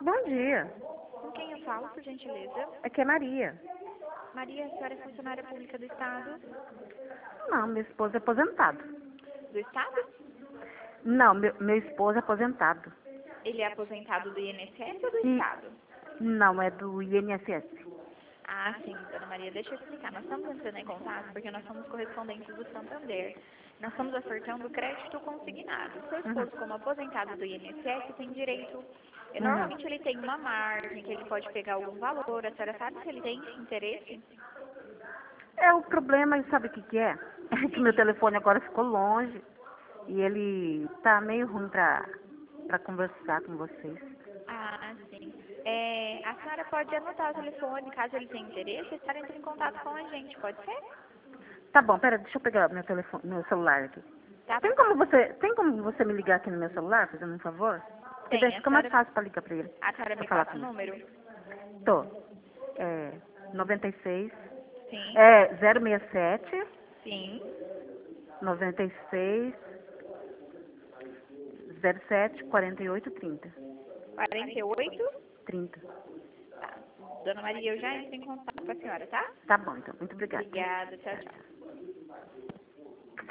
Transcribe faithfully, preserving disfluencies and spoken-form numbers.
Bom dia. Com quem eu falo, por gentileza? Aqui é Maria. Maria, a senhora é funcionária pública do Estado? Não, meu esposo é aposentado. Do Estado? Não, meu, meu esposo é aposentado. Ele é aposentado do I N S S ou do E Estado? não, é do I N S S. Ah, sim, dona Maria, deixa eu explicar. Nós estamos entrando em contato porque nós somos correspondentes do Santander. Nós estamos ofertando crédito consignado. Seu Uhum. esposo, como aposentado do I N S S, tem direito... e Uhum. Normalmente ele tem uma margem, que ele pode pegar algum valor. A senhora sabe se ele tem interesse? É o problema, e sabe o que que é? É que meu Sim. telefone agora ficou longe e ele tá meio ruim pra, pra conversar com vocês. Ah, sim. É, a senhora pode anotar o telefone, caso ele tenha interesse, estar entrando em contato com a gente, pode ser? Tá bom, pera, deixa eu pegar meu telefone, meu celular aqui. Tá Tem bom. como você, tem como você me ligar aqui no meu celular, fazendo um favor? Porque daí Tem, a fica mais senhora, fácil pra ligar pra ele, a senhora pra me falar passa o comigo. número? Tô. É, noventa e seis, Sim, é, zero seis sete, sim. noventa e seis, zero sete, quarenta e oito, trinta. quarenta e oito? trinta. Tá. Dona Maria, eu já entro em contato com a senhora, tá? Tá bom, então. Muito obrigada. Obrigada, tchau, Tchau, tchau. tchau.